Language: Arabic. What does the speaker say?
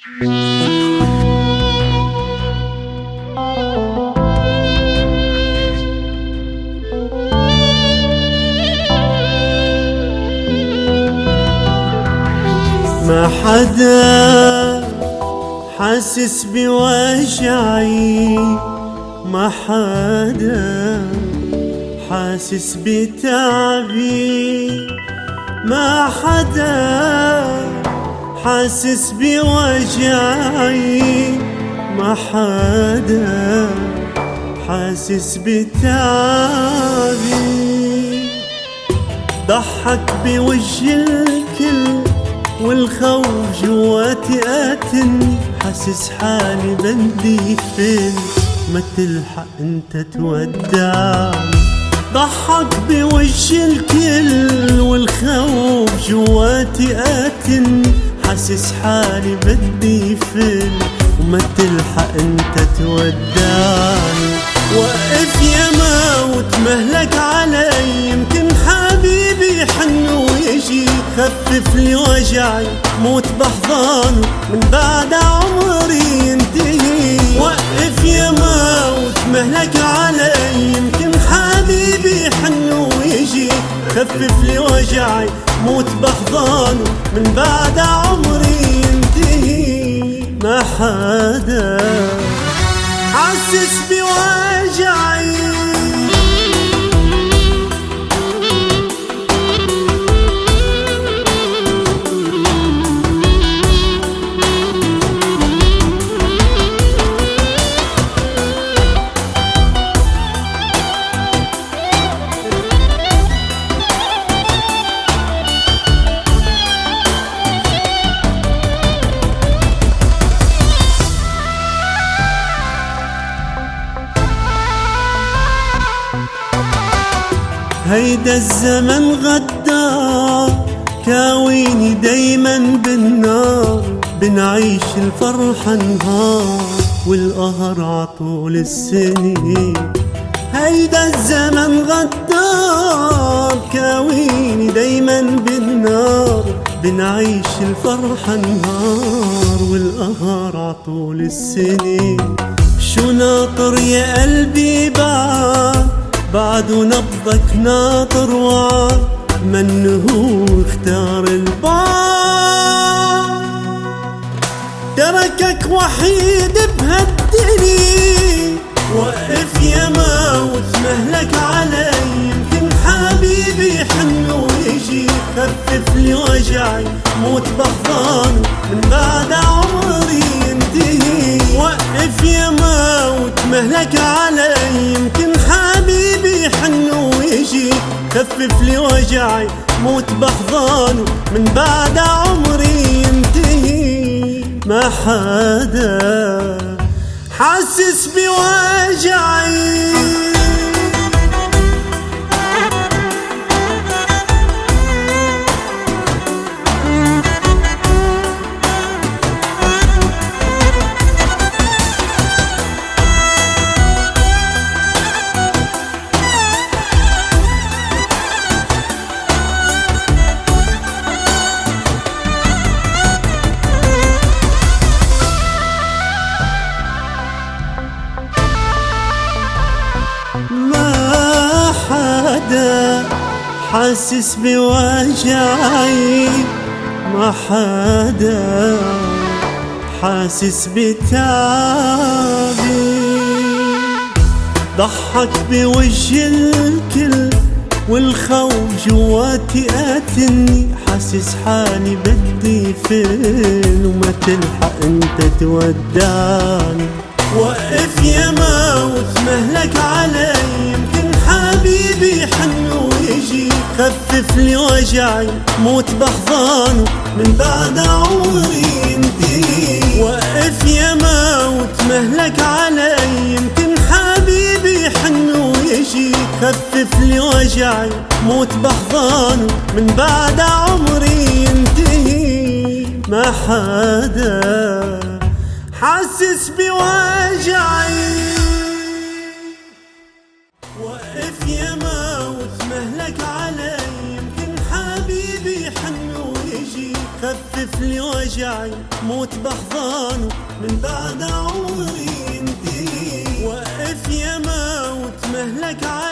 ما حدا حاسس بوجعي، ما حدا حاسس بتعبي، ما حدا حاسس بوجعي، ما حدا حاسس بتعبي. ضحك بوجه الكل والخوف جواتي قاتلني، حاسس حالي بدي فين ما تلحق انت تودعني. ضحك بوجه الكل والخوف جواتي قاتلني، حاسس حالي بدي فين وما تلحق انت تودعني. وقف يا موت مهلك علي، يمكن حبيبي يحن ويجي خفف لي وجعي، موت بحضانه من بعد عمري ينتهي. وقف يا موت مهلك علي، يمكن حبيبي يحن ويجي خفف لي وجعي، موت بحضانه من بعد عمري ينتهي. ما حدا حاسس بوجعي. هيدا الزمن غدار، كاويني دايما بالنار، بنعيش الفرحة نهار والقهر عطول السنين. هيدا الزمن غدار، كاويني دايما بالنار، بنعيش الفرحة نهار والقهر عطول السنين. شو ناطر يا قلبي بعد نبضك ناطر وعد، منه اختار البعد، تركك وحيد بهالدنيا. وقف يا موت مهلك علي، يمكن حبيبي يحن ويجي خفف لي وجعي، موت بحضانه من بعد عمري ينتهي. وقف يا موت مهلك علي، يمكن حبيبي يحن ويجي خفف لي وجعي، موت بحضانه من بعد عمري ينتهي. ما حدا حاسس بوجعي. ما حدا حاسس بوجعي، ما حدا حاسس بتعبي. ضحك بوجه الكل والخوف جواتي قاتلني، حاسس حالي بدي فين وما تلحق انت تودعني. وقف يا موت مهلك علي، يمكن حبيبي يحن ويجي خفف لي وجعي، موت بحضانه من بعد عمري ينتهي. وقف يا موت مهلك علي، يمكن حبيبي يحن ويجي خفف لي وجعي، موت بحضانه من بعد عمري ينتهي. ما حدا حاسس بوجعي. وقف يا موت مهلك علي، يمكن حبيبي يحن ويجي خفف لي وجعي موت بحضانه من بعد عمري انتهي. وقف يا موت مهلك